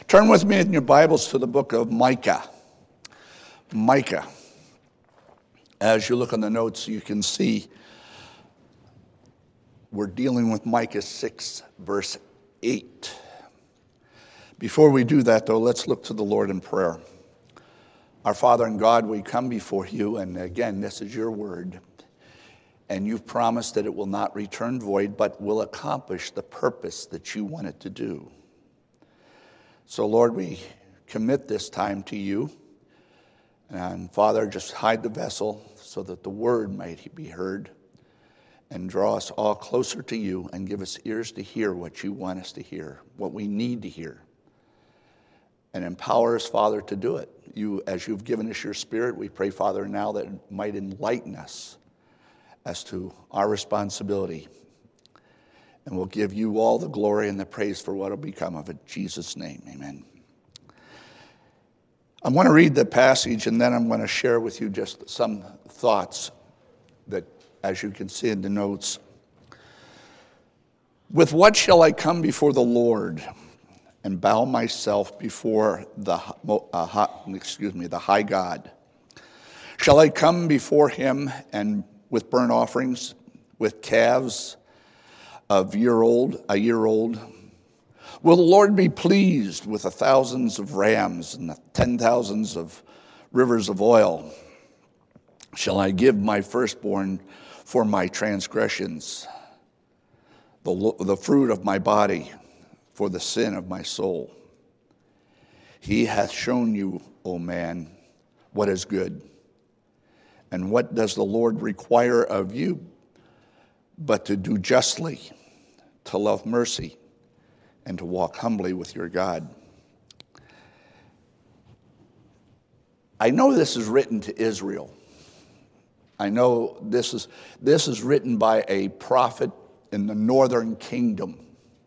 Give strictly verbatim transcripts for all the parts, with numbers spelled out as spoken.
Turn with me in your Bibles to the book of Micah. Micah. As you look on the notes, you can see we're dealing with Micah six, verse eight. Before we do that, though, let's look to the Lord in prayer. Our Father and God, we come before you, and again, this is your word. And you've promised that it will not return void, but will accomplish the purpose that you want it to do. So, Lord, we commit this time to you. And, Father, just hide the vessel so that the word might be heard and draw us all closer to you and give us ears to hear what you want us to hear, what we need to hear. And empower us, Father, to do it. You, as you've given us your Spirit, we pray, Father, now that it might enlighten us as to our responsibility. And we'll give you all the glory and the praise for what will become of it. In Jesus' name, amen. I'm going to read the passage, and then I'm going to share with you just some thoughts that, as you can see in the notes. With what shall I come before the Lord and bow myself before the uh, excuse me the high God? Shall I come before him and with burnt offerings, with calves of year old, a year old? Will the Lord be pleased with the thousands of rams and the ten thousands of rivers of oil? Shall I give my firstborn for my transgressions, the, the fruit of my body for the sin of my soul? He hath shown you, O man, what is good. And what does the Lord require of you but to do justly, to love mercy, and to walk humbly with your God? I know this is written to Israel. I know this is this is written by a prophet in the northern kingdom.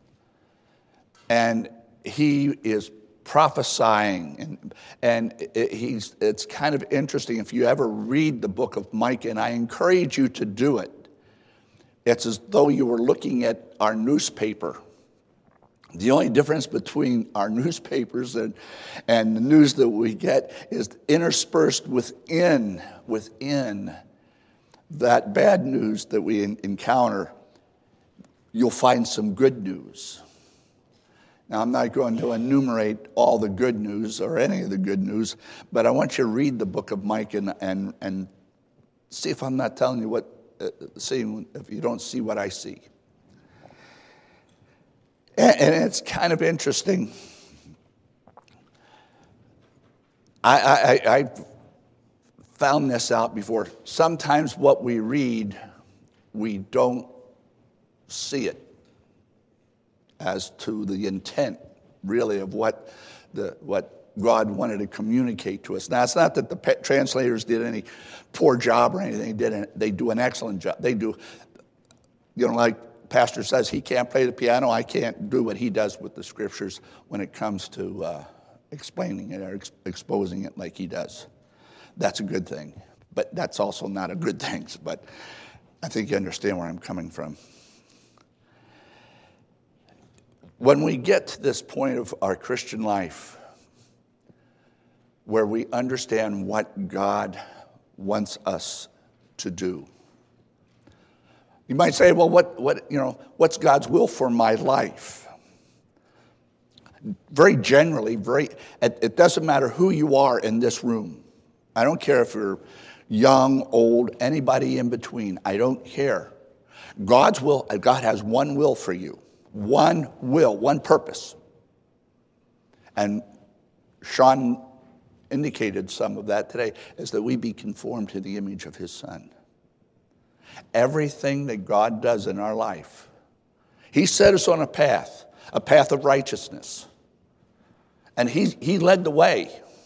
And he is prophesying, and, and it, he's, it's kind of interesting if you ever read the book of Micah, and I encourage you to do it. It's as though you were looking at our newspaper. The only difference between our newspapers and, and the news that we get is interspersed within, within that bad news that we in, encounter, you'll find some good news. Now, I'm not going to enumerate all the good news or any of the good news, but I want you to read the book of Micah and, and, and see if I'm not telling you what, uh, see if you don't see what I see. And, and it's kind of interesting. I, I, I found this out before. Sometimes what we read, we don't see it as to the intent, really, of what the what God wanted to communicate to us. Now, it's not that the pe- translators did any poor job or anything. They didn't. They do an excellent job. They do, you know, like Pastor says, he can't play the piano. I can't do what he does with the scriptures when it comes to uh, explaining it or ex- exposing it like he does. That's a good thing, but that's also not a good thing. But I think you understand where I'm coming from. When we get to this point of our Christian life where we understand what God wants us to do, you might say, well, what, what, you know, what's God's will for my life? Very generally, very, it, it doesn't matter who you are in this room. I don't care if you're young, old, anybody in between. I don't care. God's will, God has one will for you. One will, one purpose. And Sean indicated some of that today, is that we be conformed to the image of his Son. Everything that God does in our life, he set us on a path, a path of righteousness. And he, he led the way.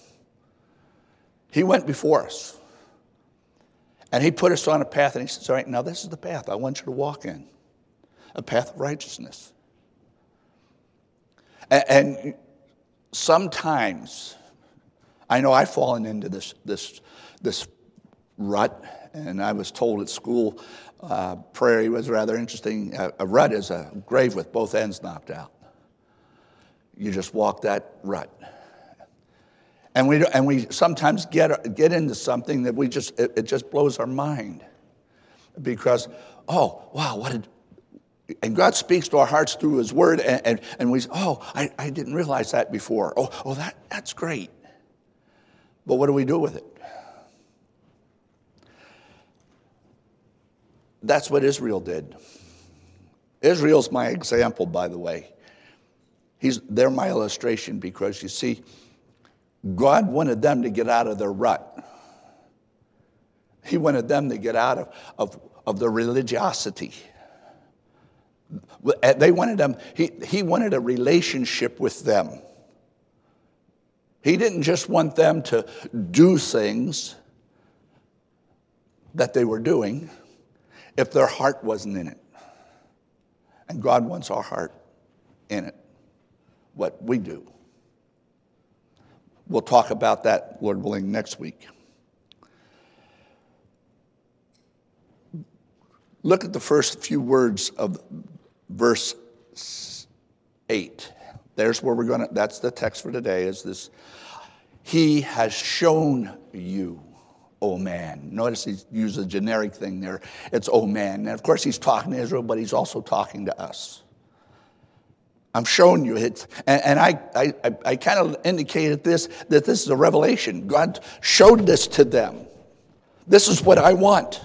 He went before us. And he put us on a path, and he says, all right, now this is the path I want you to walk in. A path of righteousness. And sometimes, I know I've fallen into this this this rut, and I was told at school, uh, prairie was rather interesting. A, a rut is a grave with both ends knocked out. You just walk that rut. And we and we sometimes get get into something that we just it, it just blows our mind. Because, oh, wow, what did and God speaks to our hearts through his word, and, and, and we say, oh, I, I didn't realize that before. Oh, oh that that's great. But what do we do with it? That's what Israel did. Israel's my example, by the way. He's, they're my illustration because, you see, God wanted them to get out of their rut. He wanted them to get out of, of, of their religiosity. They wanted them, he, he wanted a relationship with them. He didn't just want them to do things that they were doing if their heart wasn't in it. And God wants our heart in it, what we do. We'll talk about that, Lord willing, next week. Look at the first few words of verse eight. There's where we're going to, that's the text for today, is this. He has shown you, O man. Notice he used a generic thing there. It's, O man. And of course he's talking to Israel, but he's also talking to us. I'm showing you it. And, and I, I, I kind of indicated this, that this is a revelation. God showed this to them. This is what I want.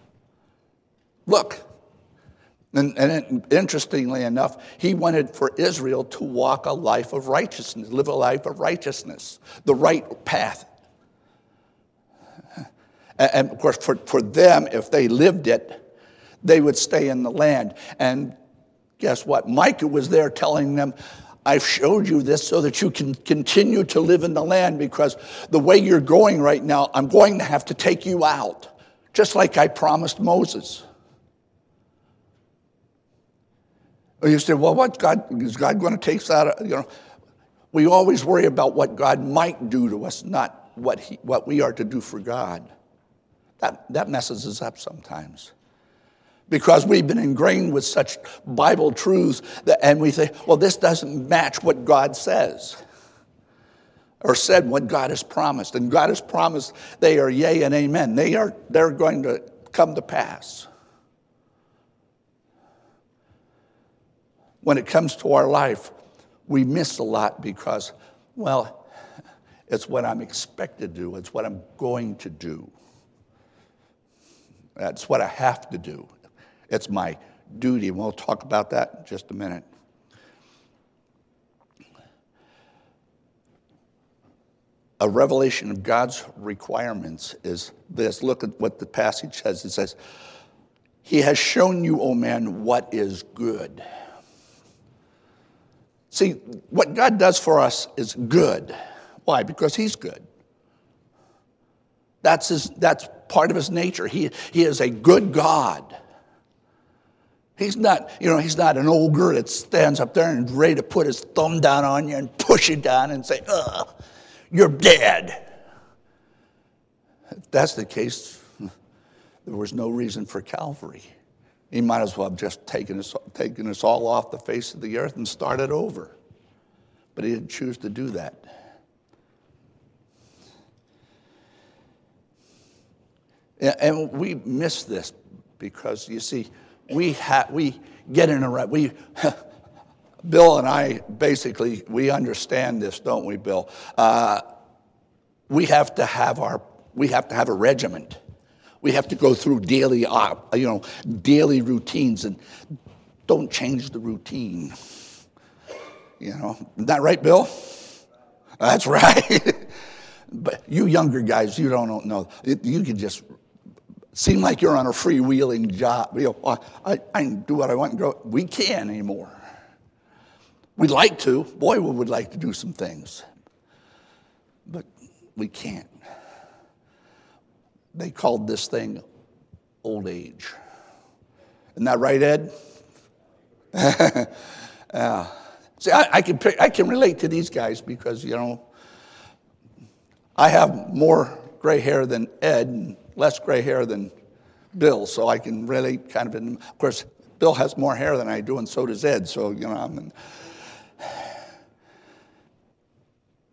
Look. And, and interestingly enough, he wanted for Israel to walk a life of righteousness, live a life of righteousness, the right path. And, and of course, for, for them, if they lived it, they would stay in the land. And guess what? Micah was there telling them, I've showed you this so that you can continue to live in the land, because the way you're going right now, I'm going to have to take you out, just like I promised Moses. You say, well, what God, is God going to take us out of, you know, we always worry about what God might do to us, not what he, what we are to do for God. That, that messes us up sometimes. Because we've been ingrained with such Bible truths, that, and we think, well, this doesn't match what God says. Or said what God has promised. And God has promised they are yea and amen. They are, they're going to come to pass. When it comes to our life, we miss a lot because, well, it's what I'm expected to do. It's what I'm going to do. That's what I have to do. It's my duty. And we'll talk about that in just a minute. A revelation of God's requirements is this. Look at what the passage says. It says, He has shown you, O man, what is good. See, what God does for us is good. Why? Because he's good. That's his, that's part of his nature. He, he is a good God. He's not, you know, he's not an ogre that stands up there and ready to put his thumb down on you and push you down and say, ugh, you're dead. If that's the case, there was no reason for Calvary. He might as well have just taken us, taken us all off the face of the earth and started over. But he didn't choose to do that. And we miss this because, you see, we ha- we get in a rut. We, Bill and I, basically, we understand this, don't we, Bill? Uh, we have to have our, we have to have a regiment. We have to go through daily, uh, you know, daily routines, and don't change the routine. You know, isn't that right, Bill? That's right. But you younger guys, you don't know. You can just seem like you're on a freewheeling job. You know, I, I can do what I want and go. We can't anymore. We'd like to. Boy, we would like to do some things. But we can't. They called this thing old age. Isn't that right, Ed? uh, see, I, I can I can relate to these guys because, you know, I have more gray hair than Ed and less gray hair than Bill, so I can relate kind of. In, of course, Bill has more hair than I do, and so does Ed. So, you know, I'm. In,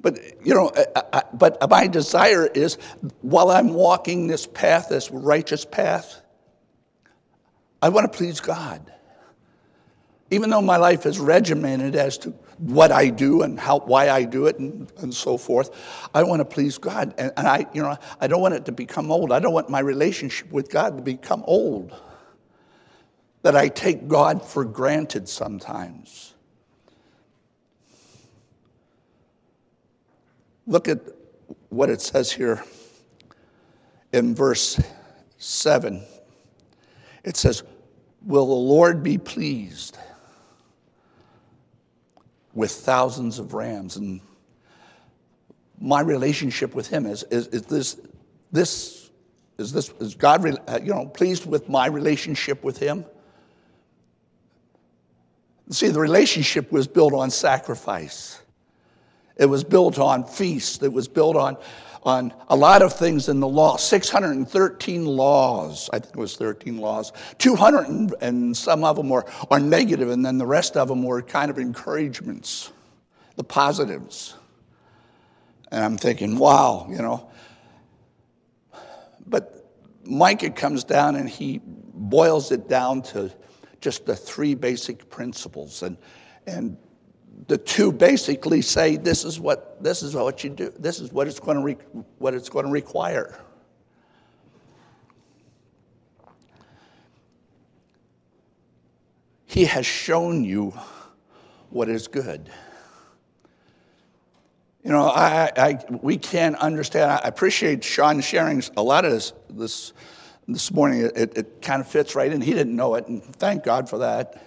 But, you know, I, I, but my desire is, while I'm walking this path, this righteous path, I want to please God. Even though my life is regimented as to what I do and how, why I do it and, and so forth, I want to please God. And, and I, you know, I don't want it to become old. I don't want my relationship with God to become old, that I take God for granted sometimes. Look at what it says here in verse seven. It says, will the Lord be pleased with thousands of rams? And my relationship with him is, is, is this, this, is this, is God, you know, pleased with my relationship with him? See, the relationship was built on sacrifice. It was built on feasts. It was built on, on a lot of things in the law. six hundred thirteen laws. I think it was thirteen laws. two hundred and, and some of them were, are negative, and then the rest of them were kind of encouragements, the positives. And I'm thinking, wow, you know. But Micah comes down and he boils it down to just the three basic principles. And, and the two basically say this is what this is what you do. This is what it's going to re, what it's going to require. He has shown you what is good. You know, I, I we can't understand. I appreciate Sean sharing a lot of this this, this morning. It, it kind of fits right in. He didn't know it, and thank God for that.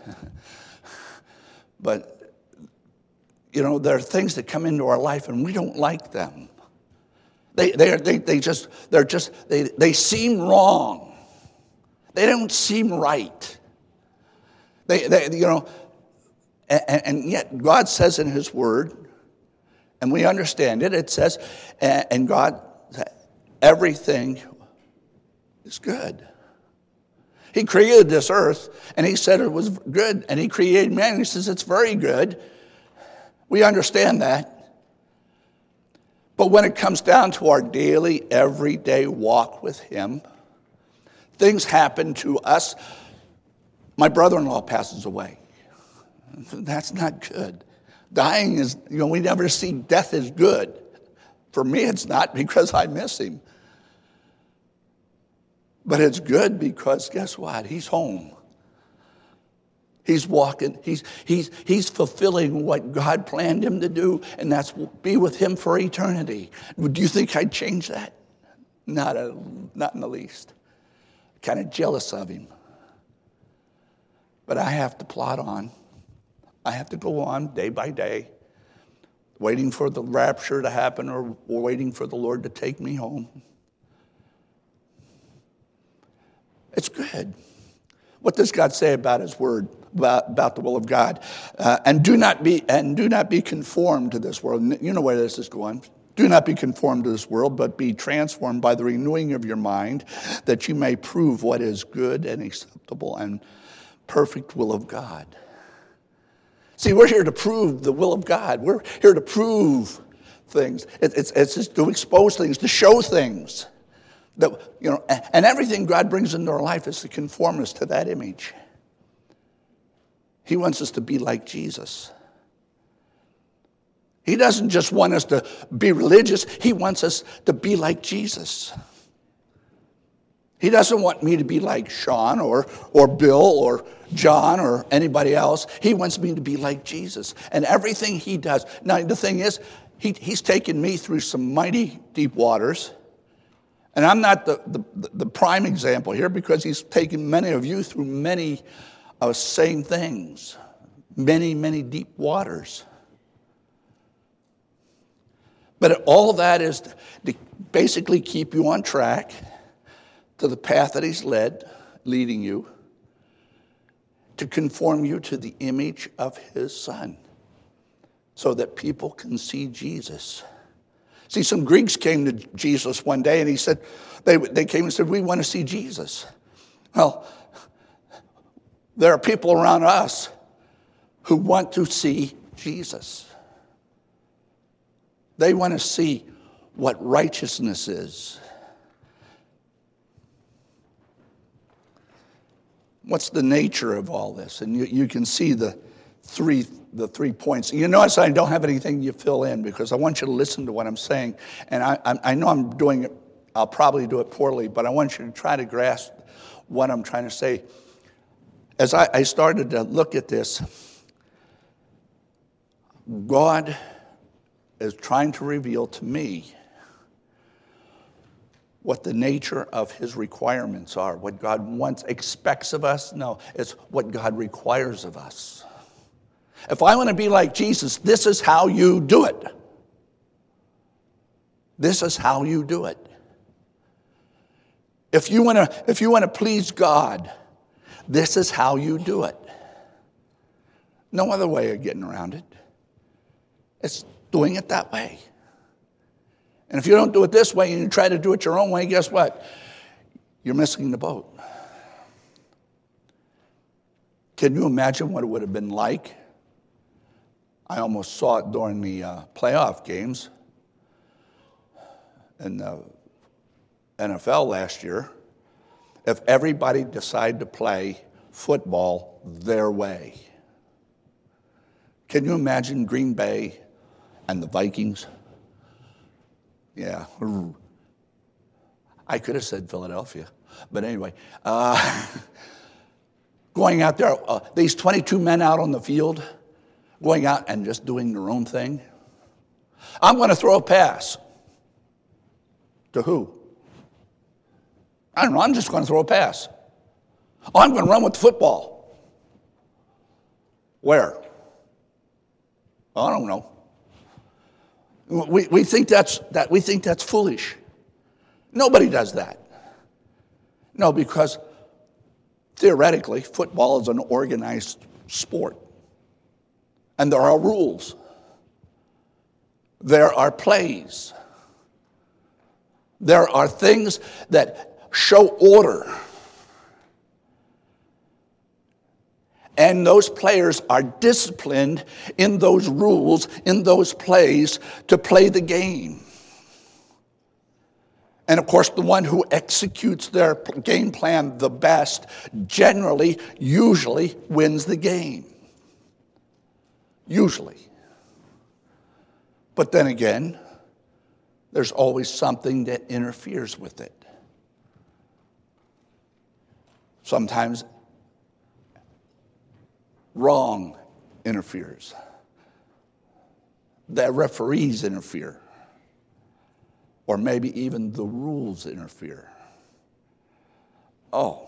But you know, there are things that come into our life and we don't like them. They they are, they they just they're just they they seem wrong. They don't seem right. They they you know, and, and yet God says in His Word, and we understand it. It says, and God, everything is good. He created this earth, and He said it was good, and He created man, and He says it's very good. We understand that. But when it comes down to our daily, everyday walk with Him, things happen to us. My brother-in-law passes away. That's not good. Dying is, you know, we never see death as good. For me, it's not because I miss him. But it's good because guess what? He's home. He's walking, he's, he's, he's fulfilling what God planned him to do, and that's be with him for eternity. Do you think I'd change that? Not, a, not in the least. Kind of jealous of him. But I have to plod on. I have to go on day by day, waiting for the rapture to happen or, or waiting for the Lord to take me home. It's good. What does God say about His Word, about, about the will of God? Uh, and do not be and do not be conformed to this world. You know where this is going. Do not be conformed to this world, but be transformed by the renewing of your mind, that you may prove what is good and acceptable and perfect will of God. See, we're here to prove the will of God. We're here to prove things. It, it's, it's just to expose things, to show things. That, you know, and everything God brings into our life is to conform us to that image. He wants us to be like Jesus. He doesn't just want us to be religious. He wants us to be like Jesus. He doesn't want me to be like Sean or, or Bill or John or anybody else. He wants me to be like Jesus. And everything he does. Now, the thing is, he, he's taken me through some mighty deep waters. And I'm not the, the, the prime example here because he's taken many of you through many of same things. Many, many deep waters. But all that is to basically keep you on track to the path that he's led, leading you, to conform you to the image of his Son, so that people can see Jesus. See, some Greeks came to Jesus one day, and he said, they, they came and said, we want to see Jesus. Well, there are people around us who want to see Jesus. They want to see what righteousness is. What's the nature of all this? And you, you can see the three the three points. You notice I don't have anything you fill in because I want you to listen to what I'm saying. And I, I, I know I'm doing it, I'll probably do it poorly, but I want you to try to grasp what I'm trying to say. As I, I started to look at this, God is trying to reveal to me what the nature of his requirements are, what God wants, expects of us. No, it's what God requires of us. If I want to be like Jesus, this is how you do it. This is how you do it. If you want to, if you want to please God, this is how you do it. No other way of getting around it. It's doing it that way. And if you don't do it this way and you try to do it your own way, guess what? You're missing the boat. Can you imagine what it would have been like? I almost saw it during the uh, playoff games in the N F L last year. If everybody decided to play football their way. Can you imagine Green Bay and the Vikings? Yeah. I could have said Philadelphia. But anyway, uh, going out there, uh, these twenty-two men out on the field, going out and just doing their own thing. I'm going to throw a pass. To who? I don't know. I'm just going to throw a pass. Oh, I'm going to run with the football. Where? I don't know. We, we think that's that we think that's foolish. Nobody does that. No, because theoretically, football is an organized sport. And there are rules. There are plays. There are things that show order. And those players are disciplined in those rules, in those plays, to play the game. And of course, the one who executes their game plan the best generally, usually wins the game. Usually. But then again, there's always something that interferes with it. Sometimes wrong interferes. The referees interfere. Or maybe even the rules interfere. Oh.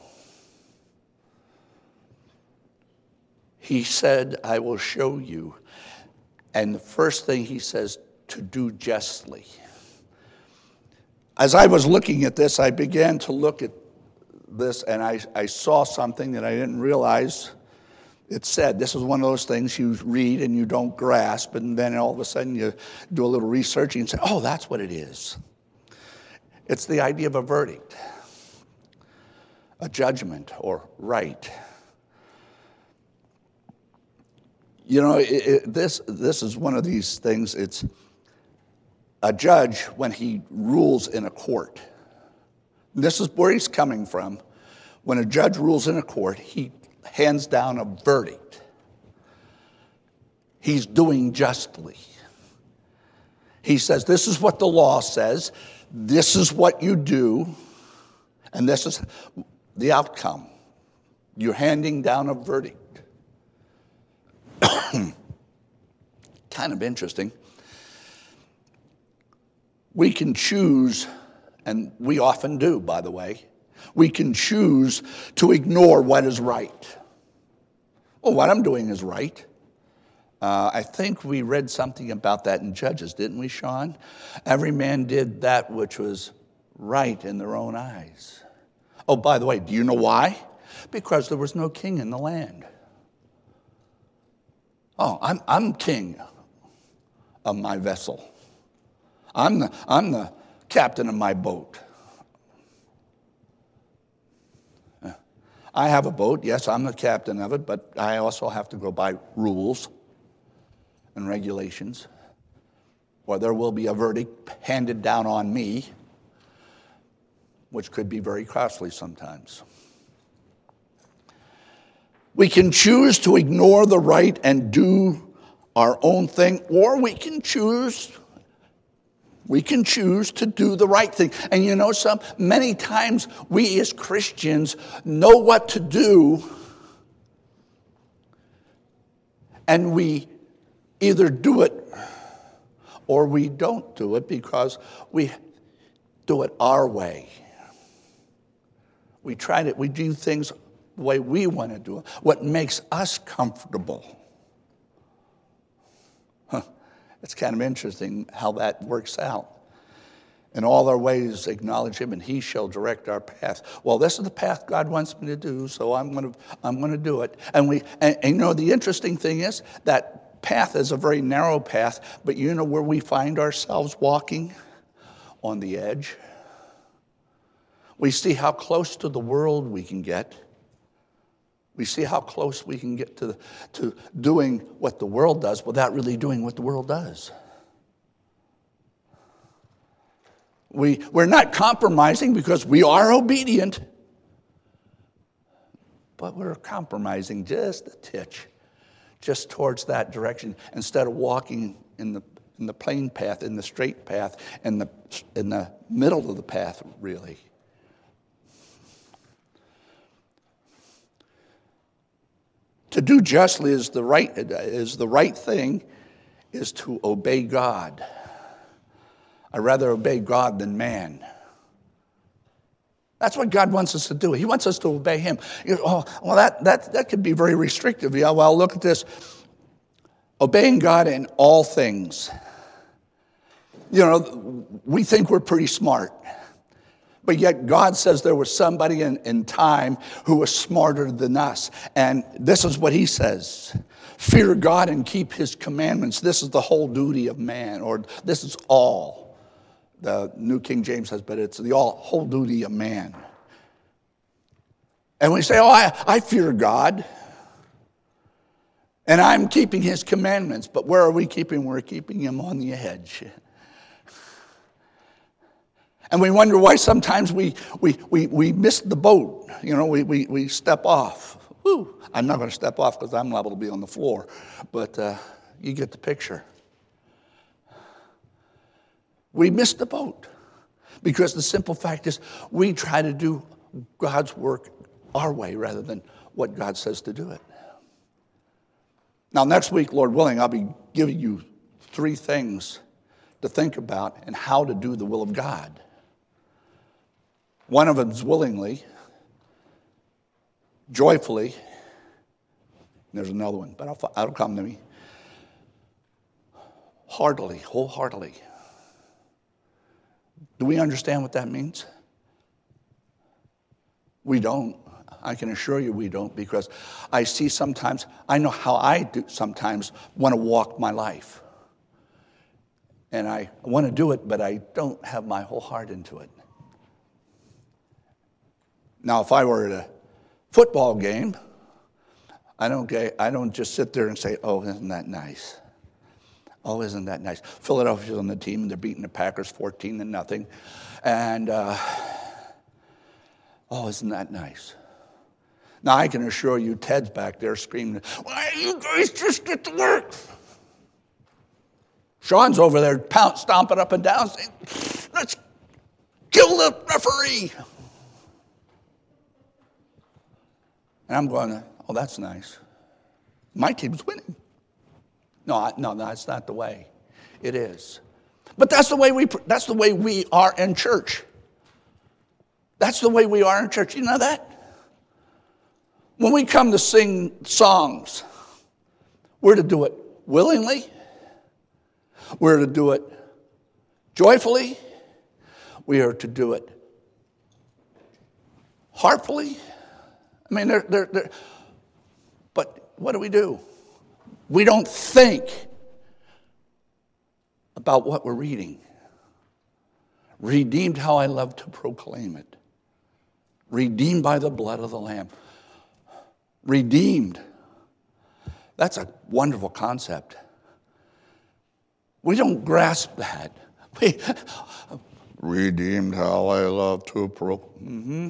He said, I will show you. And the first thing he says, to do justly. As I was looking at this, I began to look at this, and I, I saw something that I didn't realize it said. This is one of those things you read and you don't grasp, and then all of a sudden you do a little research and you say, oh, that's what it is. It's the idea of a verdict, a judgment, or right. You know, it, it, this this is one of these things. It's a judge when he rules in a court. This is where he's coming from. When a judge rules in a court, he hands down a verdict. He's doing justly. He says, this is what the law says, this is what you do, and this is the outcome. You're handing down a verdict. Kind of interesting. We can choose, and we often do, by the way, we can choose to ignore what is right. Well, what I'm doing is right. Uh, I think we read something about that in Judges, didn't we, Sean? Every man did that which was right in their own eyes. Oh, by the way, do you know why? Because there was no king in the land. Oh, I'm I'm king of my vessel. I'm the I'm the captain of my boat. I have a boat, yes, I'm the captain of it, but I also have to go by rules and regulations. or there will be a verdict handed down on me, which could be very costly sometimes. We can choose to ignore the right and do our own thing, or we can choose, we can choose to do the right thing. And you know some, many times we as Christians know what to do, and we either do it or we don't do it because we do it our way. We try to, we do things the way we want to do it, what makes us comfortable. Huh. It's kind of interesting how that works out. In all our ways, acknowledge him, and he shall direct our path. Well, this is the path God wants me to do, so I'm going to I'm going to do it. And we, and, and you know, the interesting thing is that path is a very narrow path, but you know where we find ourselves walking? On the edge. We see how close to the world we can get. We see how close we can get to, to doing what the world does without really doing what the world does. We, we're not compromising because we are obedient, but we're compromising just a titch, just towards that direction, instead of walking in the in the plain path, in the straight path, in the in the middle of the path, really. To do justly is the right is the right thing, is to obey God. I'd rather obey God than man. That's what God wants us to do. He wants us to obey him. You know, oh, well, that, that, that could be very restrictive. Yeah, well, look at this. Obeying God in all things. You know, we think we're pretty smart. But yet God says there was somebody in, in time who was smarter than us. And this is what he says. Fear God and keep his commandments. This is the whole duty of man. Or this is all. The New King James says, but it's the all, whole duty of man. And we say, oh, I, I fear God. And I'm keeping his commandments. But where are we keeping? We're keeping him on the edge. And we wonder why sometimes we we we, we miss the boat. You know, we, we, we step off. Woo. I'm not going to step off because I'm liable to be on the floor. But uh, you get the picture. We miss the boat. Because the simple fact is we try to do God's work our way rather than what God says to do it. Now, next week, Lord willing, I'll be giving you three things to think about and how to do the will of God. One of them is willingly, joyfully. There's another one, but I'll, it'll come to me. Heartily, wholeheartedly. Do we understand what that means? We don't. I can assure you we don't, because I see sometimes, I know how I do sometimes want to walk my life. And I want to do it, but I don't have my whole heart into it. Now, if I were at a football game, I don't get, I don't just sit there and say, oh, isn't that nice? Oh, isn't that nice? Philadelphia's on the team, and they're beating the Packers fourteen to nothing. And, uh, oh, isn't that nice? Now, I can assure you, Ted's back there screaming, why don't you guys just get to work? Sean's over there pound, stomping up and down, saying, let's kill the referee. And I'm going, oh, that's nice. My team's winning. No, I, no, that's not the way. It is. But that's the way we that's the way we are in church. That's the way we are in church. You know that? When we come to sing songs, we're to do it willingly. We're to do it joyfully. We are to do it heartfully. I mean, they're, they're, they're, but what do we do? We don't think about what we're reading. Redeemed, how I love to proclaim it. Redeemed by the blood of the Lamb. Redeemed. That's a wonderful concept. We don't grasp that. We, redeemed, how I love to pro. Mm-hmm.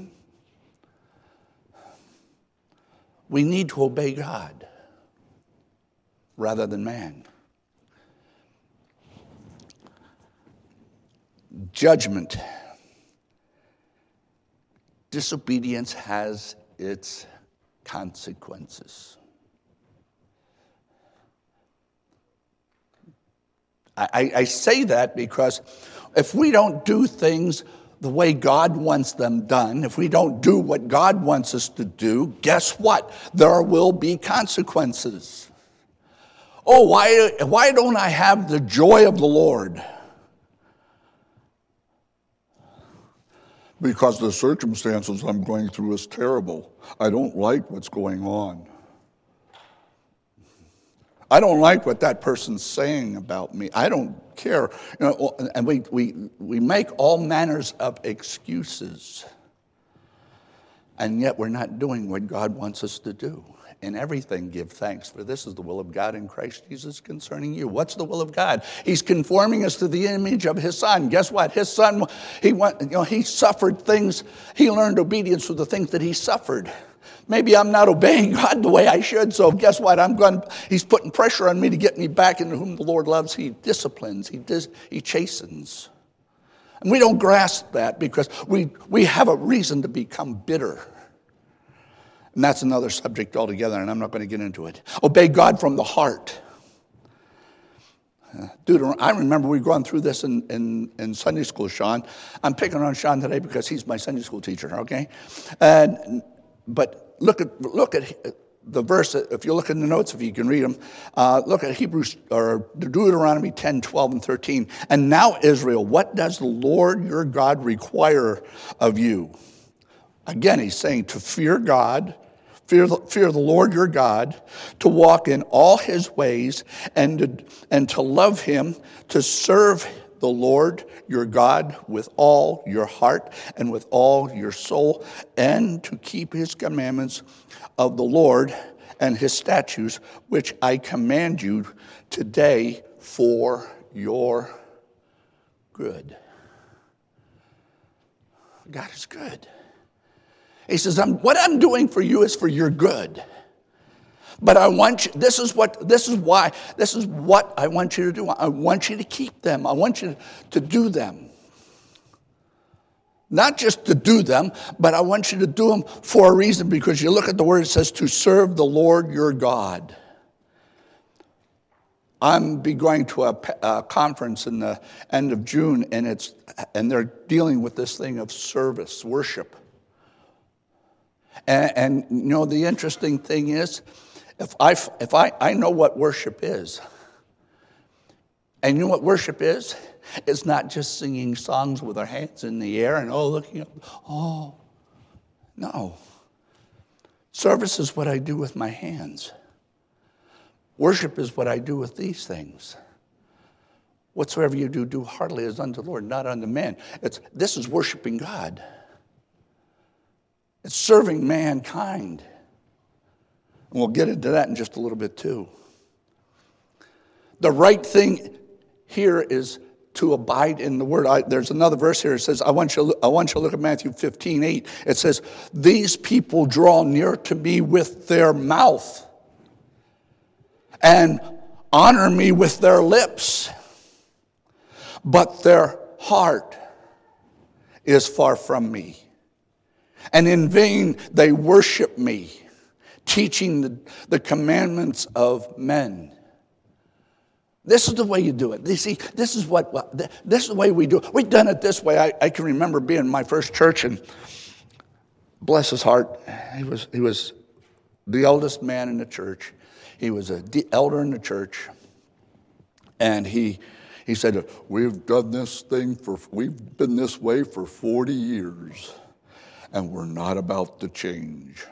We need to obey God rather than man. Judgment. Disobedience has its consequences. I, I say that because if we don't do things the way God wants them done, if we don't do what God wants us to do, guess what? There will be consequences. Oh, why, why don't I have the joy of the Lord? Because the circumstances I'm going through is terrible. I don't like what's going on. I don't like what that person's saying about me. I don't care. You know, and we, we, we make all manners of excuses. And yet we're not doing what God wants us to do. In everything give thanks, for this is the will of God in Christ Jesus concerning you. What's the will of God? He's conforming us to the image of his Son. Guess what? His Son, he went, you know, he suffered things. He learned obedience through the things that he suffered. Maybe I'm not obeying God the way I should, so guess what? I'm going. He's putting pressure on me to get me back into whom the Lord loves. He disciplines. He dis, he chastens. And we don't grasp that because we, we have a reason to become bitter. And that's another subject altogether, and I'm not going to get into it. Obey God from the heart. Uh, Deuteron- I remember we gone through this in, in, in Sunday school, Sean. I'm picking on Sean today because he's my Sunday school teacher, okay? And but look at look at the verse. If you look in the notes, if you can read them, uh, look at Hebrews or Deuteronomy ten, twelve, and thirteen. And now, Israel, what does the Lord your God require of you? Again, he's saying to fear God, fear the, fear the Lord your God, to walk in all his ways, and to, and to love him, to serve the Lord your God with all your heart and with all your soul, and to keep his commandments of the Lord and his statutes, which I command you today for your good. God is good. He says, I'm, what I'm doing for you is for your good. But I want you, this is what, this is why, this is what I want you to do. I want you to keep them. I want you to do them. Not just to do them, but I want you to do them for a reason, because you look at the word, it says to serve the Lord your God. I'm be going to a, a conference in the end of June, and it's and they're dealing with this thing of service, worship. And, and you know, the interesting thing is, if I if I, I know what worship is, and you know what worship is? It's not just singing songs with our hands in the air and oh, looking up, oh, no. Service is what I do with my hands. Worship is what I do with these things. Whatsoever you do, do heartily as unto the Lord, not unto men. It's, this is worshiping God. It's serving mankind. And we'll get into that in just a little bit too. The right thing here is to abide in the word. I, there's another verse here. It says, I want you, I want you to look at Matthew fifteen, eight. It says, these people draw near to me with their mouth and honor me with their lips, but their heart is far from me. And in vain they worship me, teaching the, the commandments of men. This is the way you do it. You see, this is what well, this is the way we do it. We've done it this way. I, I can remember being in my first church, and bless his heart, he was he was the eldest man in the church. He was an elder in the church, and he he said, "We've done this thing for we've been this way for forty years, and we're not about to change."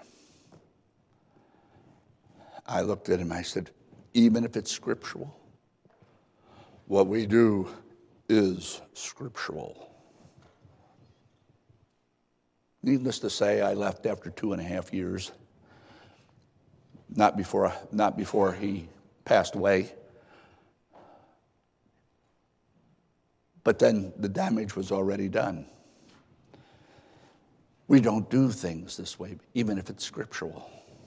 I looked at him. I said, "Even if it's scriptural, what we do is scriptural." Needless to say, I left after two and a half years. Not before, not before he passed away. But then the damage was already done. We don't do things this way, even if it's scriptural.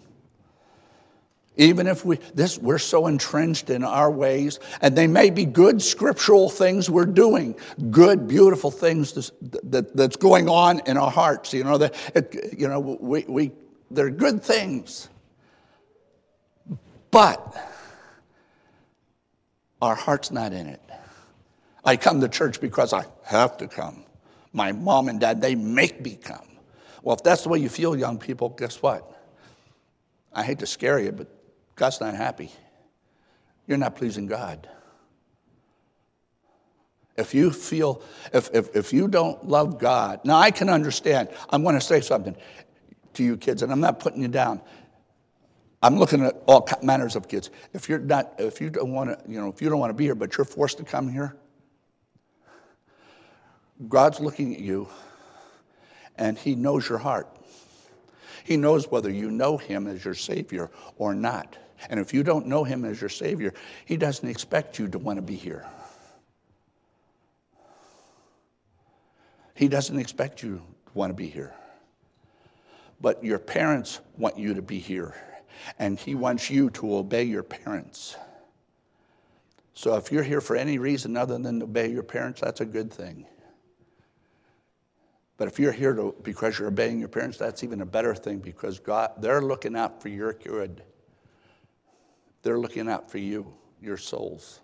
Even if we, this, we're so entrenched in our ways, and they may be good scriptural things we're doing, good, beautiful things that, that, that's going on in our hearts. You know, that it, you know, we, we, they're good things. But our heart's not in it. I come to church because I have to come. My mom and dad, they make me come. Well, if that's the way you feel, young people, guess what? I hate to scare you, but God's not happy. You're not pleasing God. If you feel, if, if, if you don't love God, now I can understand. I'm going to say something to you kids, and I'm not putting you down. I'm looking at all manners of kids. If you're not, if you don't want to, you know, if you don't want to be here, but you're forced to come here, God's looking at you, and He knows your heart. He knows whether you know Him as your Savior or not. And if you don't know Him as your Savior, He doesn't expect you to want to be here. He doesn't expect you to want to be here. But your parents want you to be here. And He wants you to obey your parents. So if you're here for any reason other than to obey your parents, that's a good thing. But if you're here to, because you're obeying your parents, that's even a better thing, because God, they're looking out for your good. They're looking out for you, your souls.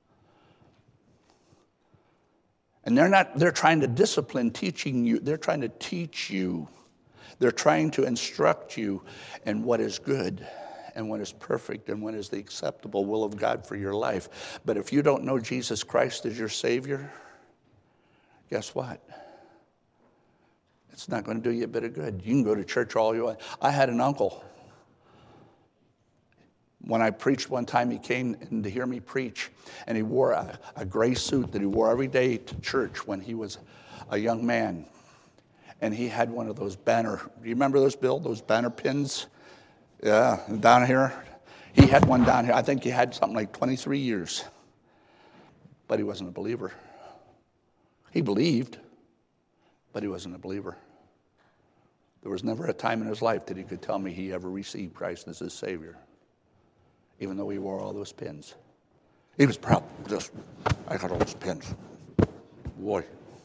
And they're not, they're trying to discipline, teaching you. They're trying to teach you. They're trying to instruct you in what is good and what is perfect and what is the acceptable will of God for your life. But if you don't know Jesus Christ as your Savior, guess what? It's not going to do you a bit of good. You can go to church all you want. I had an uncle. When I preached one time, he came in to hear me preach, and he wore a, a gray suit that he wore every day to church when he was a young man. And he had one of those banner, do you remember those, Bill, those banner pins? Yeah, down here. He had one down here. I think he had something like twenty-three years. But he wasn't a believer. He believed, but he wasn't a believer. There was never a time in his life that he could tell me he ever received Christ as his Savior, even though he wore all those pins. He was proud. Just, I got all those pins. Boy.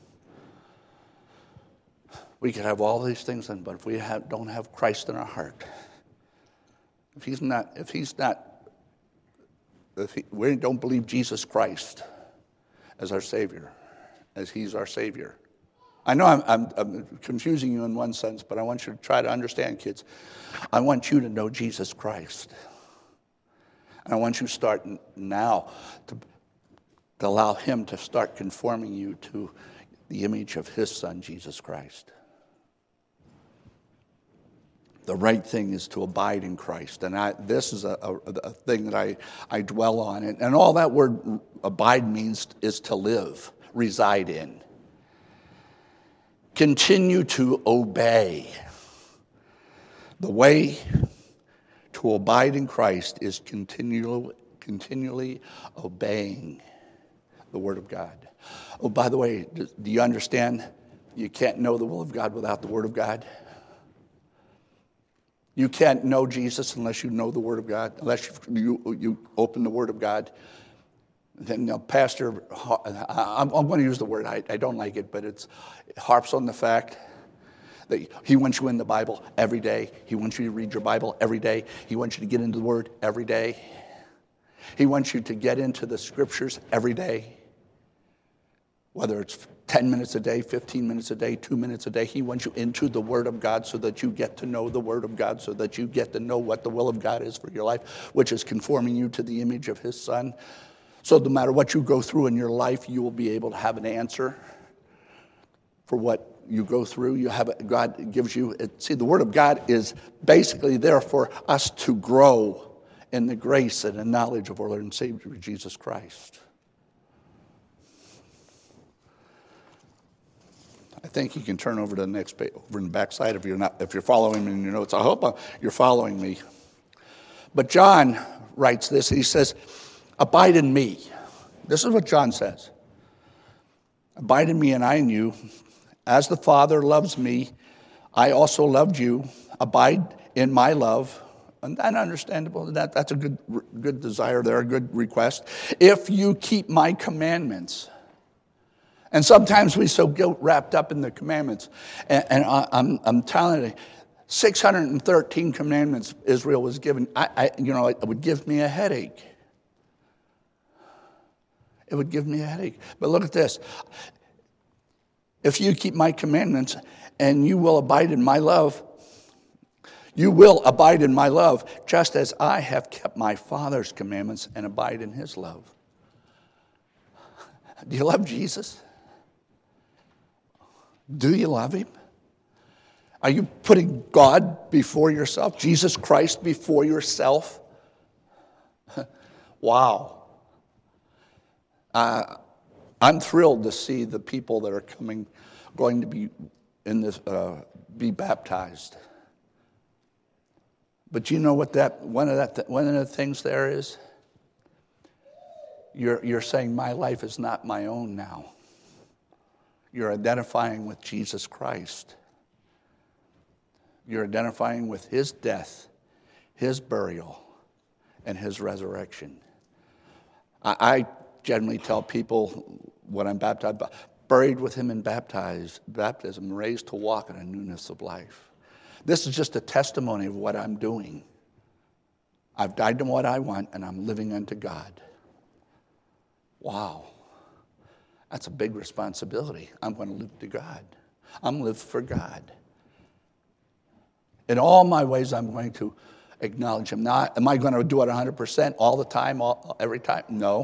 We could have all these things, but if we have, don't have Christ in our heart, if he's not, if he's not, if he, we don't believe Jesus Christ as our Savior, as He's our Savior. I know I'm, I'm, I'm confusing you in one sense, but I want you to try to understand, kids. I want you to know Jesus Christ. And I want you to start now to, to allow Him to start conforming you to the image of His Son, Jesus Christ. The right thing is to abide in Christ. And I, this is a, a, a thing that I, I dwell on. And, and all that word abide means is to live, reside in. Continue to obey. The way to abide in Christ is continually, continually obeying the Word of God. Oh, by the way, do you understand you can't know the will of God without the Word of God? You can't know Jesus unless you know the Word of God, unless you, you, you open the Word of God. Then, you know, Pastor, I'm, I'm going to use the word, I, I don't like it, but it's, it harps on the fact that he wants you in the Bible every day. He wants you to read your Bible every day. He wants you to get into the Word every day. He wants you to get into the Scriptures every day. Whether it's ten minutes a day, fifteen minutes a day, two minutes a day, He wants you into the Word of God so that you get to know the Word of God, so that you get to know what the will of God is for your life, which is conforming you to the image of His Son. So no matter what you go through in your life, you will be able to have an answer for what you go through. You have God gives you. See, the Word of God is basically there for us to grow in the grace and the knowledge of our Lord and Savior Jesus Christ. I think you can turn over to the next page, over in the back side if you're not, if you're following me in your notes. I hope you're following me. But John writes this. He says, "Abide in me." This is what John says. Abide in me and I in you. As the Father loves me, I also loved you. Abide in my love. And that's understandable. That, that's a good, good desire there, a good request. If you keep my commandments. And sometimes we so get wrapped up in the commandments. And, and I, I'm, I'm telling you, six hundred thirteen commandments Israel was given. I, I, you know, it would give me a headache. It would give me a headache. But look at this. If you keep my commandments and you will abide in my love, you will abide in my love, just as I have kept my Father's commandments and abide in his love. Do you love Jesus? Do you love him? Are you putting God before yourself, Jesus Christ before yourself? Wow. Uh, I'm thrilled to see the people that are coming, going to be in this, uh, be baptized. But you know what that one of that one of the things there is? You're you're saying my life is not my own now. You're identifying with Jesus Christ. You're identifying with his death, his burial, and his resurrection. I, I generally tell people when I'm baptized, buried with him in baptized, baptism, raised to walk in a newness of life. This is just a testimony of what I'm doing. I've died to what I want, and I'm living unto God. Wow. That's a big responsibility. I'm going to live to God. I'm going to live for God. In all my ways, I'm going to acknowledge him. Now, am I going to do it one hundred percent all the time, all, every time? No.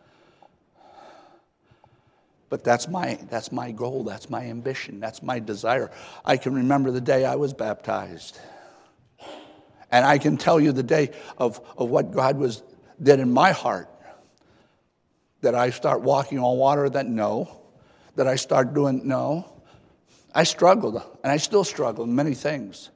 But that's my, that's my goal. That's my ambition. That's my desire. I can remember the day I was baptized. And I can tell you the day of, of what God was did in my heart. That I start walking on water, that no. That I start doing, no. I struggled, and I still struggle in many things.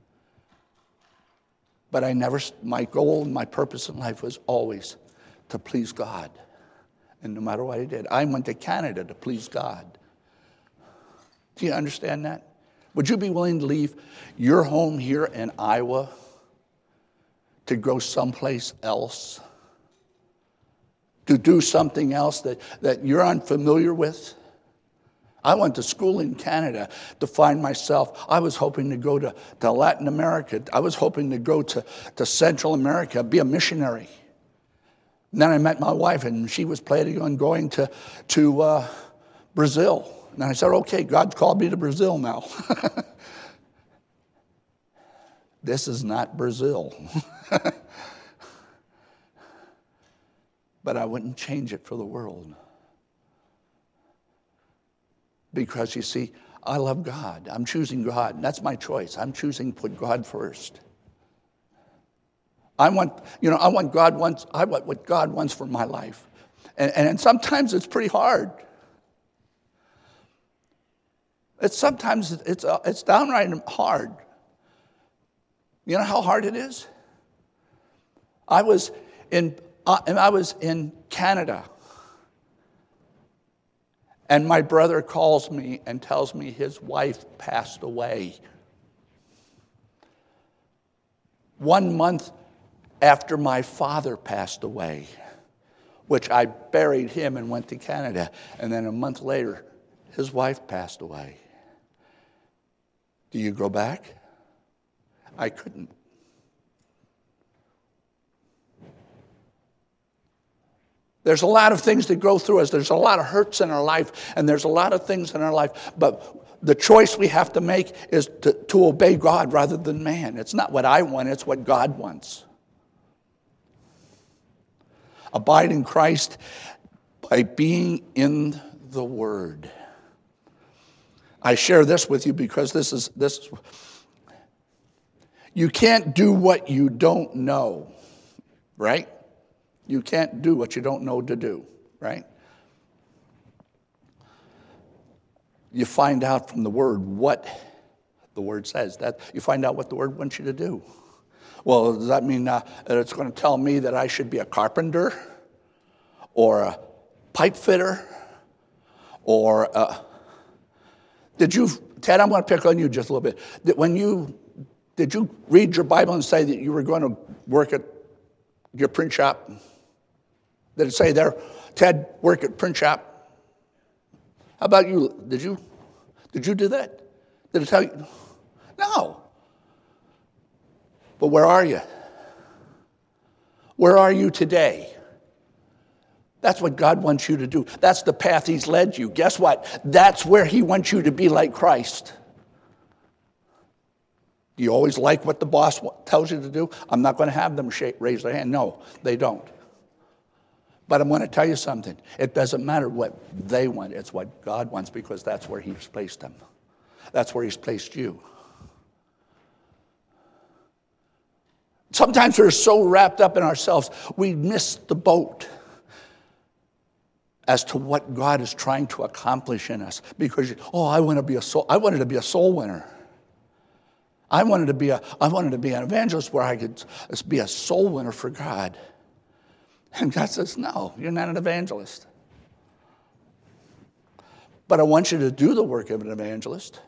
But I never, my goal and my purpose in life was always to please God. And no matter what I did, I went to Canada to please God. Do you understand that? Would you be willing to leave your home here in Iowa to go someplace else? To do something else that, that you're unfamiliar with? I went to school in Canada to find myself. I was hoping to go to, to Latin America. I was hoping to go to, to Central America, be a missionary. And then I met my wife, and she was planning on going to, to uh, Brazil. And I said, okay, God's called me to Brazil now. This is not Brazil. But I wouldn't change it for the world. Because you see, I love God. I'm choosing God. That's my choice. I'm choosing to put God first. I want, you know, I want God wants, I want what God wants for my life. And, and sometimes it's pretty hard. It's sometimes it's it's downright hard. You know how hard it is? I was in uh, I was in Canada. And my brother calls me and tells me his wife passed away. One month after my father passed away, which I buried him and went to Canada. And then a month later, his wife passed away. Do you go back? I couldn't. There's a lot of things that go through us. There's a lot of hurts in our life, and there's a lot of things in our life. But the choice we have to make is to, to obey God rather than man. It's not what I want, it's what God wants. Abide in Christ by being in the Word. I share this with you because this is this. You can't do what you don't know, right? You can't do what you don't know to do, right? You find out from the Word what the Word says. That you find out what the Word wants you to do. Well, does that mean uh, that it's going to tell me that I should be a carpenter or a pipe fitter Or uh, did you, Ted, I'm going to pick on you just a little bit. Did, when you, did you read your Bible and say that you were going to work at your print shop? Did it say there, Ted, work at print shop? How about you? Did you, did you do that? Did it tell you? No. But where are you? Where are you today? That's what God wants you to do. That's the path he's led you. Guess what? That's where he wants you to be like Christ. Do you always like what the boss tells you to do? I'm not going to have them shake, raise their hand. No, they don't. But I'm going to tell you something. It doesn't matter what they want. It's what God wants, because that's where he's placed them. That's where he's placed you. Sometimes we're so wrapped up in ourselves, we miss the boat as to what God is trying to accomplish in us. Because, oh, I want to be a soul. I wanted to be a soul winner. I wanted to be a. I wanted to be an evangelist where I could be a soul winner for God. And God says, no, you're not an evangelist. But I want you to do the work of an evangelist.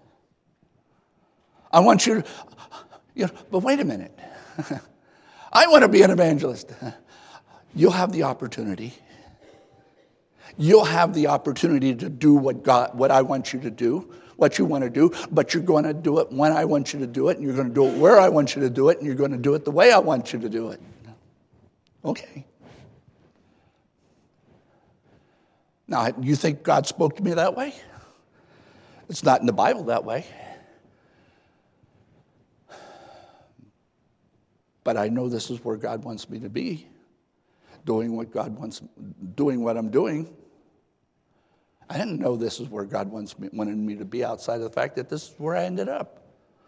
I want you to. You know, but wait a minute. I want to be an evangelist. You'll have the opportunity. You'll have the opportunity to do what God, what I want you to do, what you want to do, but you're going to do it when I want you to do it, and you're going to do it where I want you to do it, and you're going to do it the way I want you to do it. Okay. Now, you think God spoke to me that way? It's not in the Bible that way. But I know this is where God wants me to be, doing what God wants, doing what I'm doing. I didn't know this is where God wants me, wanted me to be, outside of the fact that this is where I ended up.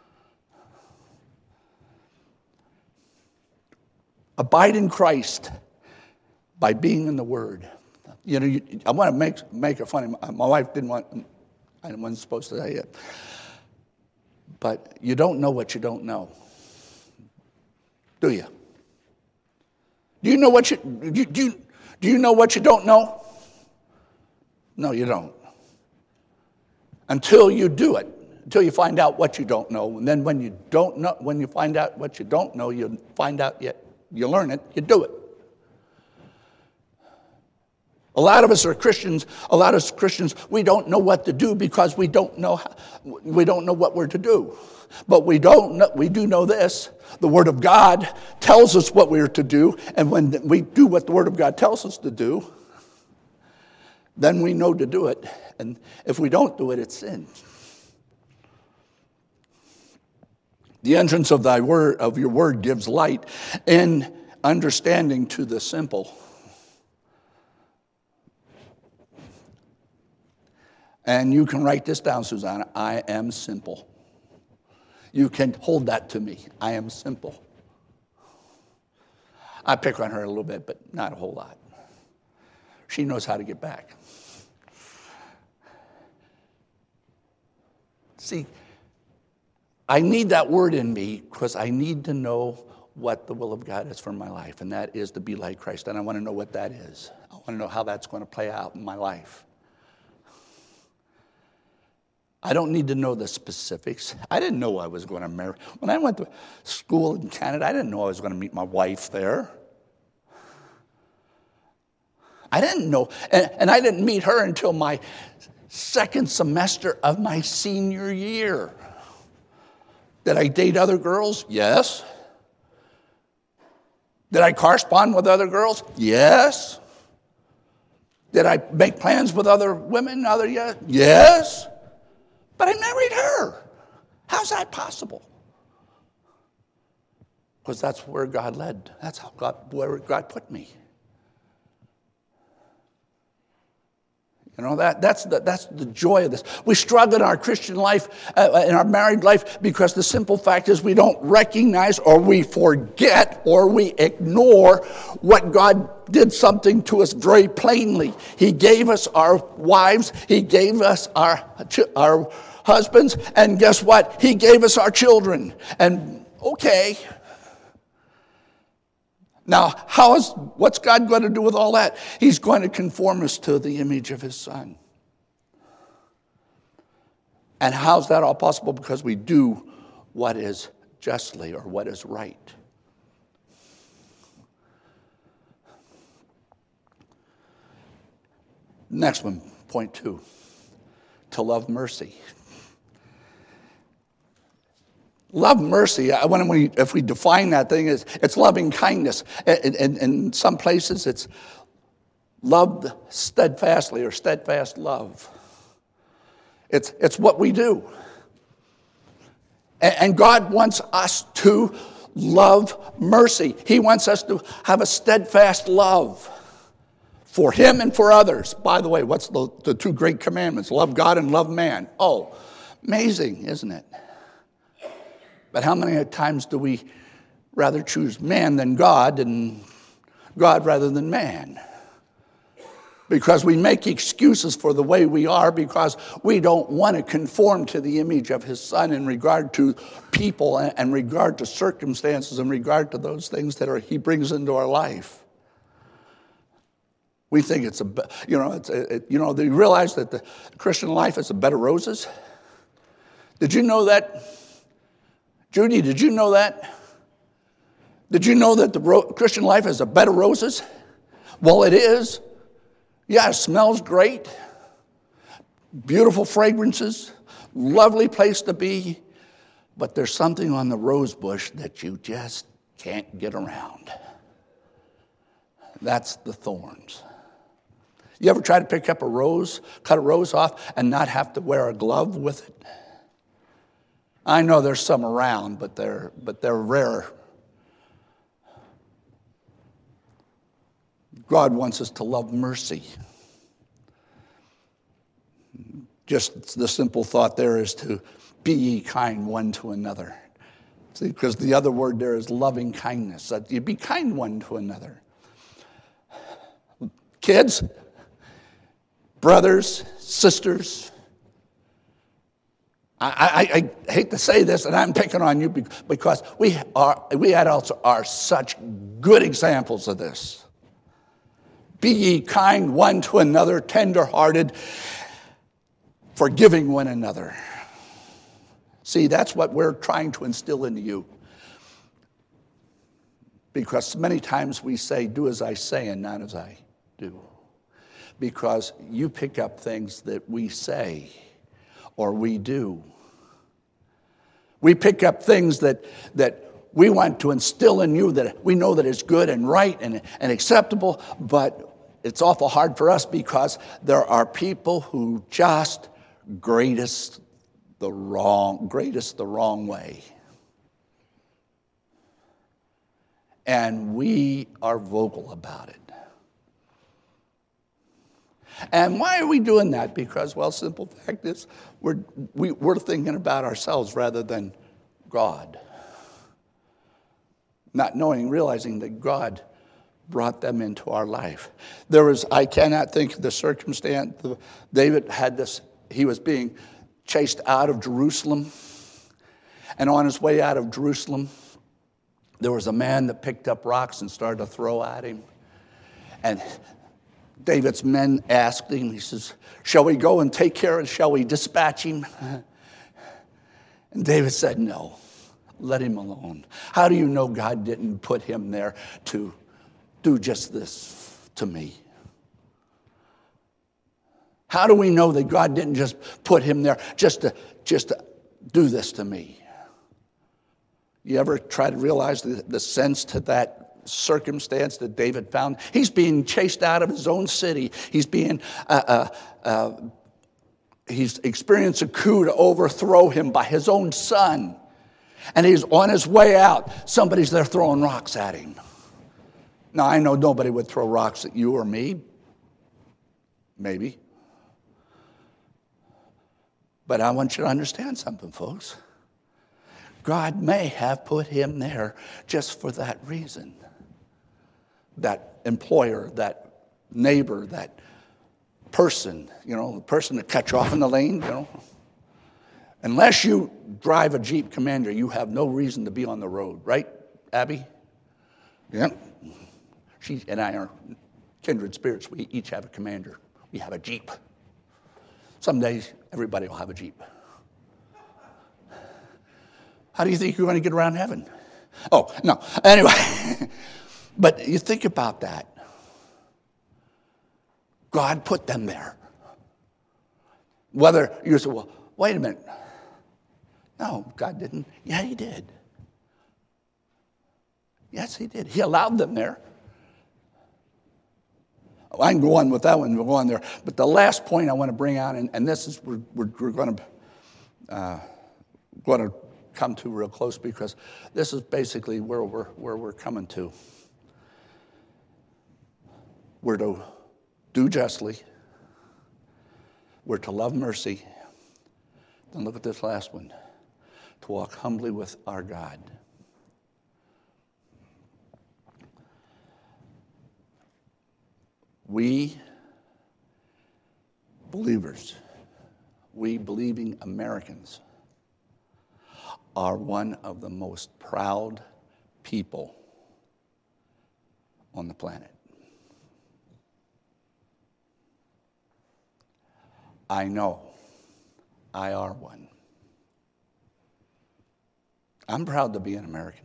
Abide in Christ by being in the Word. You know, you, I want to make make it funny. My, my wife didn't want. I wasn't supposed to say it. But you don't know what you don't know. Do you? Do you know what you do? Do you, do you know what you don't know? No, you don't. Until you do it, until you find out what you don't know, and then when you don't know, when you find out what you don't know, you find out yet you learn it, you do it. A lot of us are Christians. A lot of us Christians, we don't know what to do because we don't know how, we don't know what we're to do. But we don't know, we do know this. The Word of God tells us what we're to do, and when we do what the Word of God tells us to do, then we know to do it. And if we don't do it, it's sin. The entrance of thy word, of your word, gives light and understanding to the simple. And you can write this down, Susanna. I am simple. You can hold that to me. I am simple. I pick on her a little bit, but not a whole lot. She knows how to get back. See, I need that word in me because I need to know what the will of God is for my life, and that is to be like Christ. And I want to know what that is. I want to know how that's going to play out in my life. I don't need to know the specifics. I didn't know I was going to marry. When I went to school in Canada, I didn't know I was going to meet my wife there. I didn't know, and, and I didn't meet her until my second semester of my senior year. Did I date other girls? Yes. Did I correspond with other girls? Yes. Did I make plans with other women? Other yes? Yes. But I married her. How's that possible? Because that's where God led. That's how God, where God put me. You know, that, that's, the, that's the joy of this. We struggle in our Christian life, uh, in our married life, because the simple fact is we don't recognize, or we forget, or we ignore what God did something to us very plainly. He gave us our wives. He gave us our, our husbands. And guess what? He gave us our children. And okay. Now, how is, what's God going to do with all that? He's going to conform us to the image of his Son. And how's that all possible? Because we do what is justly or what is right. Next one, point two, to love mercy. Love mercy, when we, if we define that thing, is it's loving kindness. In, in, in some places, it's love steadfastly or steadfast love. It's, it's what we do. And, and God wants us to love mercy. He wants us to have a steadfast love for him and for others. By the way, what's the, the two great commandments? Love God and love man. Oh, amazing, isn't it? But how many times do we rather choose man than God and God rather than man? Because we make excuses for the way we are because we don't want to conform to the image of his son in regard to people and in regard to circumstances, in regard to those things that are, he brings into our life. We think it's a, you know, it's a, it, you know, do you realize that the Christian life is a bed of roses? Did you know that? Judy, did you know that? Did you know that the ro- Christian life is a bed of roses? Well, it is. Yeah, it smells great. Beautiful fragrances. Lovely place to be. But there's something on the rose bush that you just can't get around. That's the thorns. You ever try to pick up a rose, cut a rose off, and not have to wear a glove with it? I know there's some around, but they're but they're rare. God wants us to love mercy. Just the simple thought there is to be ye kind one to another. See, because the other word there is loving kindness. That you be kind one to another. Kids, brothers, sisters, I, I, I hate to say this, and I'm picking on you because we are we adults are such good examples of this. Be ye kind one to another, tender-hearted, forgiving one another. See, that's what we're trying to instill into you. Because many times we say, do as I say and not as I do. Because you pick up things that we say or we do. We pick up things that that we want to instill in you that we know that is good and right and, and acceptable, but it's awful hard for us because there are people who just grade us the wrong, grade us the wrong way. And we are vocal about it. And why are we doing that? Because, well, simple fact is, we're, we, we're thinking about ourselves rather than God. Not knowing, realizing that God brought them into our life. There was, I cannot think of the circumstance. David had this, he was being chased out of Jerusalem. And on his way out of Jerusalem, there was a man that picked up rocks and started to throw at him. And David's men asked him, he says, shall we go and take care of him? Shall we dispatch him? And David said, no, let him alone. How do you know God didn't put him there to do just this to me? How do we know that God didn't just put him there just to, just to do this to me? You ever try to realize the, the sense to that circumstance that David found? He's being chased out of his own city. He's being, uh, uh, uh, he's experienced a coup to overthrow him by his own son. And he's on his way out. Somebody's there throwing rocks at him. Now, I know nobody would throw rocks at you or me. Maybe. But I want you to understand something, folks. God may have put him there just for that reason. That employer, that neighbor, that person, you know, the person that cuts you off in the lane, you know. Unless you drive a Jeep Commander, you have no reason to be on the road, right, Abby? Yeah. She and I are kindred spirits. We each have a Commander. We have a Jeep. Some days, everybody will have a Jeep. How do you think you're going to get around heaven? Oh, no. Anyway, but you think about that. God put them there. Whether you say, well, wait a minute. No, God didn't. Yeah, he did. Yes, he did. He allowed them there. Oh, I can go on with that one. We'll go on there. But the last point I want to bring out, and, and this is we're, we're, we're going to uh, going to come to real close, because this is basically where we're where we're coming to. We're to do justly. We're to love mercy. Then look at this last one. To walk humbly with our God. We believers, we believing Americans, are one of the most proud people on the planet. I know I are one. I'm proud to be an American.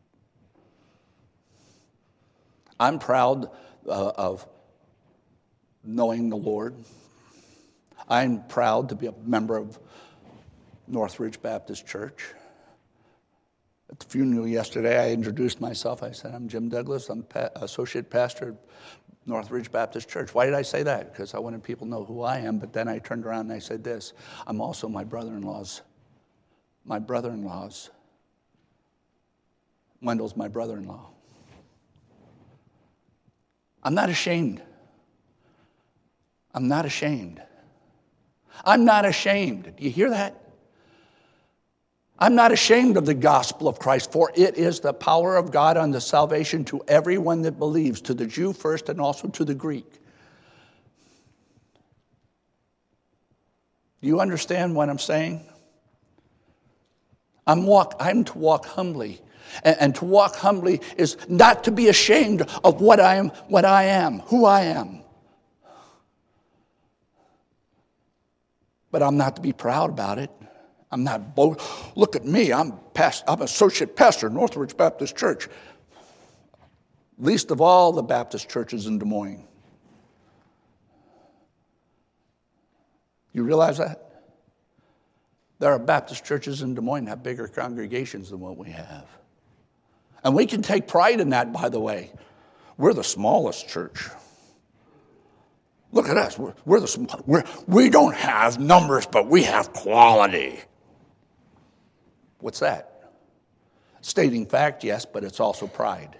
I'm proud uh, of knowing the Lord. I'm proud to be a member of Northridge Baptist Church. At the funeral yesterday, I introduced myself. I said, I'm Jim Douglas. I'm pa- associate pastor at Northridge Baptist Church. Why did I say that? Because I wanted people to know who I am. But then I turned around and I said this. I'm also my brother-in-law's. My brother-in-law's. Wendell's my brother-in-law. I'm not ashamed. I'm not ashamed. I'm not ashamed. Do you hear that? I'm not ashamed of the gospel of Christ, for it is the power of God unto salvation to everyone that believes, to the Jew first and also to the Greek. Do you understand what I'm saying? I'm, walk, I'm to walk humbly. And, and to walk humbly is not to be ashamed of what I am, what I am, who I am. But I'm not to be proud about it. I'm not bold. Look at me. I'm past, I'm associate pastor at Northridge Baptist Church. Least of all the Baptist churches in Des Moines. You realize that? There are Baptist churches in Des Moines that have bigger congregations than what we have. And we can take pride in that, by the way. We're the smallest church. Look at us. We're, we're the we're, we don't have numbers, but we have quality. What's that? Stating fact, yes, but it's also pride.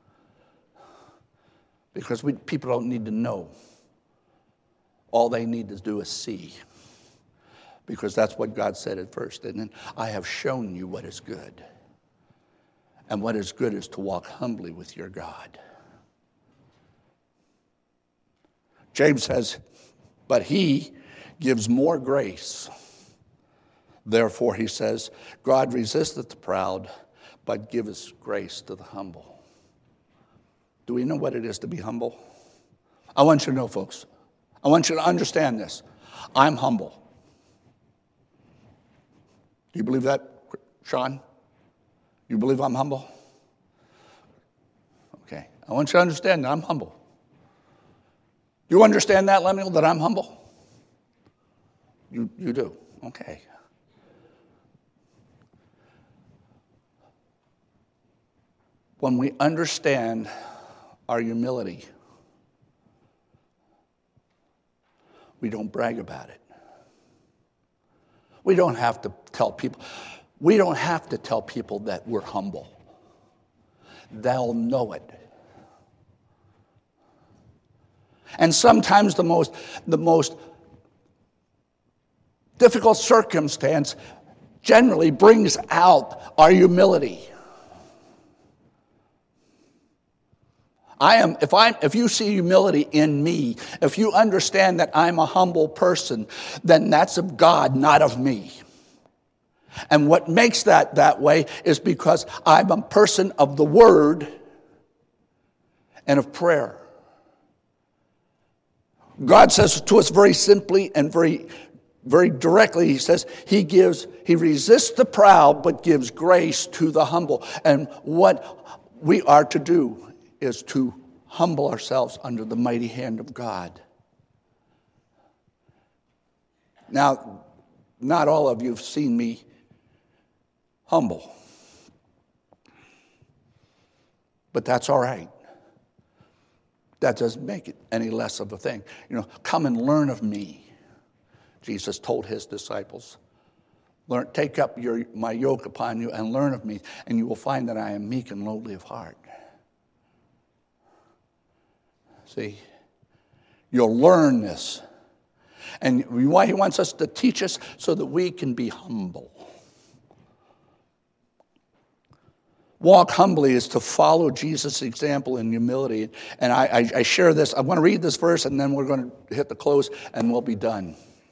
Because we, people don't need to know. All they need to do is see. Because that's what God said at first, didn't it? I have shown you what is good. And what is good is to walk humbly with your God. James says, but he gives more grace. Therefore, he says, God resisteth the proud, but giveth grace to the humble. Do we know what it is to be humble? I want you to know, folks. I want you to understand this. I'm humble. Do you believe that, Sean? You believe I'm humble? Okay. I want you to understand that I'm humble. You understand that, Lemuel, that I'm humble? You, you do. Okay. When we understand our humility, we don't brag about it. We don't have to tell people, we don't have to tell people that we're humble. They'll know it. And sometimes the most, the most difficult circumstance generally brings out our humility. I am, if I, if you see humility in me, if you understand that I'm a humble person, then that's of God, not of me. And what makes that that way is because I'm a person of the Word and of prayer. God says to us very simply and very very directly, he says, he gives, he resists the proud, but gives grace to the humble. And what we are to do is to humble ourselves under the mighty hand of God. Now, not all of you have seen me humble. But that's all right. That doesn't make it any less of a thing. You know, come and learn of me, Jesus told his disciples. Learn, take up your, my yoke upon you and learn of me, and you will find that I am meek and lowly of heart. See, you'll learn this. And why he wants us to teach us so that we can be humble. Walk humbly is to follow Jesus' example in humility. And I, I, I share this. I want to read this verse, and then we're going to hit the close, and we'll be done.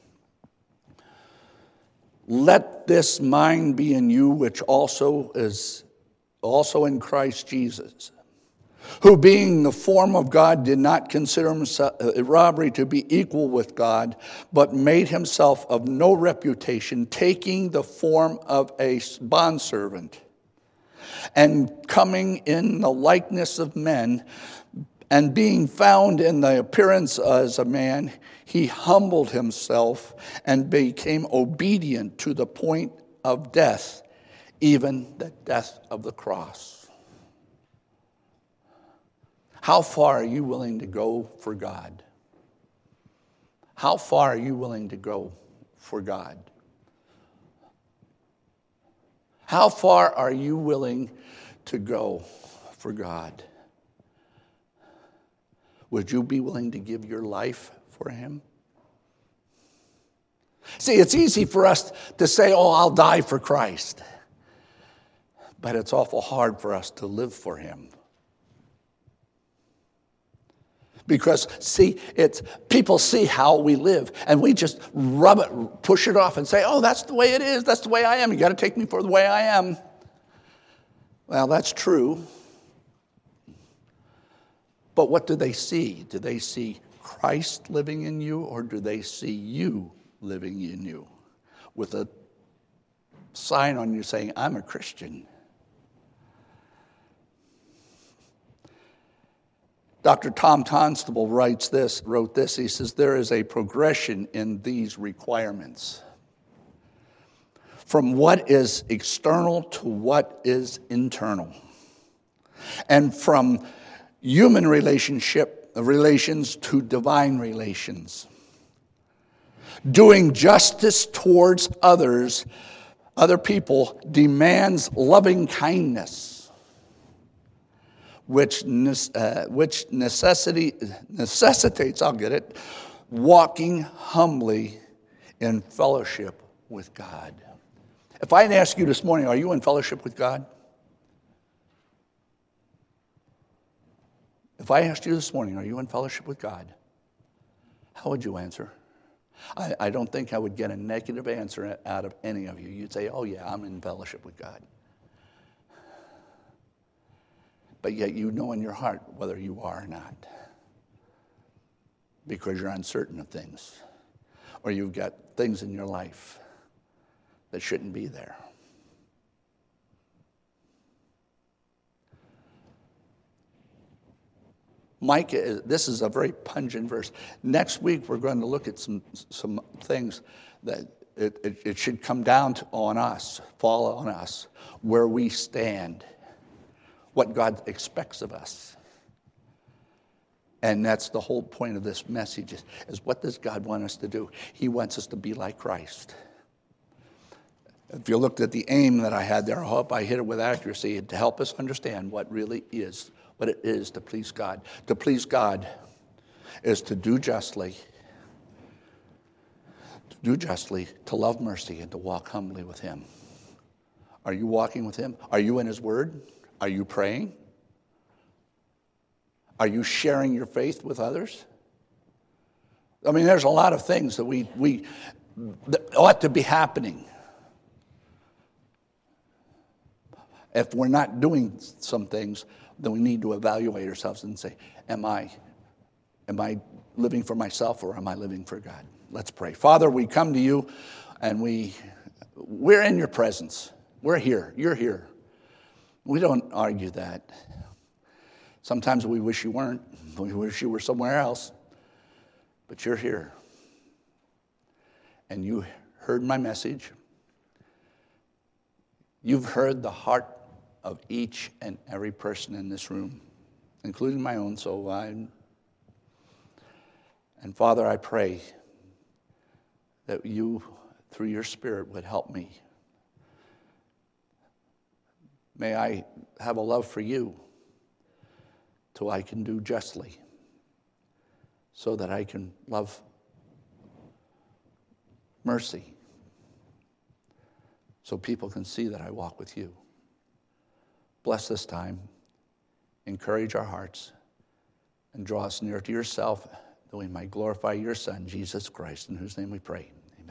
Let this mind be in you, which also is also in Christ Jesus, who being the form of God did not consider himself uh, robbery to be equal with God, but made himself of no reputation, taking the form of a bondservant, and coming in the likeness of men, and being found in the appearance as a man, he humbled himself and became obedient to the point of death, even the death of the cross. How far are you willing to go for God? How far are you willing to go for God? How far are you willing to go for God? Would you be willing to give your life for him? See, it's easy for us to say, oh, I'll die for Christ. But it's awful hard for us to live for him. Because, see, it's people see how we live, and we just rub it, push it off and say, oh, that's the way it is. That's the way I am. You got to take me for the way I am. Well, that's true. But what do they see? Do they see Christ living in you, or do they see you living in you with a sign on you saying, I'm a Christian? Doctor Tom Constable writes this, wrote this. He says, there is a progression in these requirements from what is external to what is internal, and from human relationship relations to divine relations. Doing justice towards others, other people, demands loving kindness, which uh, which necessity necessitates, I'll get it, walking humbly in fellowship with God. If I ask you this morning, are you in fellowship with God? If I asked you this morning, are you in fellowship with God? How would you answer? I, I don't think I would get a negative answer out of any of you. You'd say, oh yeah, I'm in fellowship with God. But yet you know in your heart whether you are or not, because you're uncertain of things, or you've got things in your life that shouldn't be there. Micah, this is a very pungent verse. Next week we're going to look at some some things that it, it, it should come down to, on us, fall on us, where we stand, what God expects of us. And that's the whole point of this message is, is what does God want us to do? He wants us to be like Christ. If you looked at the aim that I had there, I hope I hit it with accuracy to help us understand what really is, what it is to please God. To please God is to do justly, to do justly, to love mercy, and to walk humbly with him. Are you walking with him? Are you in his word? Are you praying? Are you sharing your faith with others? I mean, there's a lot of things that we, we that ought to be happening. If we're not doing some things, then we need to evaluate ourselves and say, am I, am I living for myself or am I living for God? Let's pray. Father, we come to you, and we, we're in your presence. We're here. You're here. We don't argue that. Sometimes we wish you weren't. We wish you were somewhere else. But you're here. And you heard my message. You've heard the heart of each and every person in this room, including my own. So I, and Father, I pray that you, through your Spirit, would help me. May I have a love for you till I can do justly, so that I can love mercy, so people can see that I walk with you. Bless this time, encourage our hearts, and draw us near to yourself, that we might glorify your Son, Jesus Christ, in whose name we pray.